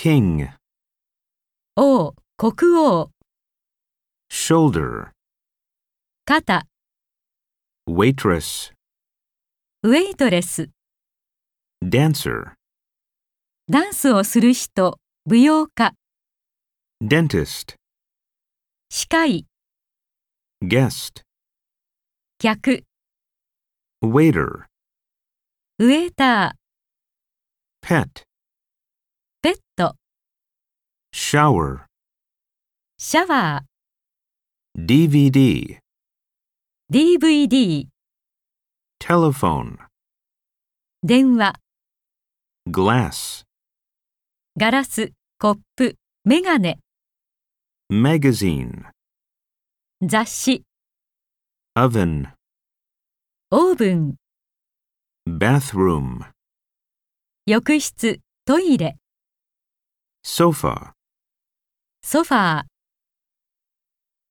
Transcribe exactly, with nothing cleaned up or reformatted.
king, 王、国王、 shoulder, 肩、 waitress, ウェイトレス、 dancer, ダンスをする人、舞踊家、 dentist, 歯科医、 guest, 客、 waiter, ウェーター、 pet, ペット、 shower, シャワー、 ディーブイディー, ディーブイディー、 telephone, 電話、 glass, ガラス、コップ、メガネ、 magazine, 雑誌、 oven, オーブン、 bathroom, 浴室、トイレ、 sofa. ソファー、